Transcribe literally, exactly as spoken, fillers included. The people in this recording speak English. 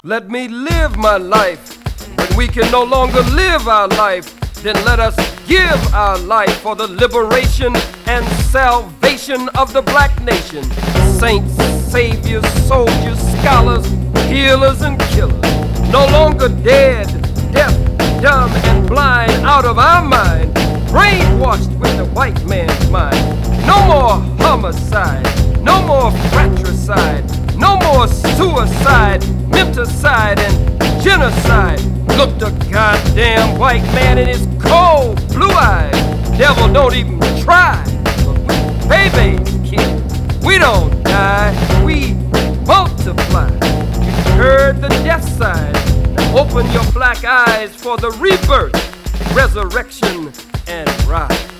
Let me live my life. When we can no longer live our life, then let us give our life for the liberation and salvation of the black nation. Saints, saviors, soldiers, scholars, healers, and killers. No longer dead, deaf, dumb, and blind out of our mind, brainwashed with the white man's mind. No more homicide, no more fratricide, no more suicide, menticide, and genocide. Look the goddamn white man in his cold blue eyes. Devil, don't even try. But we baby kid, we don't die, we multiply. You heard the death sign. Now open your black eyes for the rebirth, resurrection, and rise.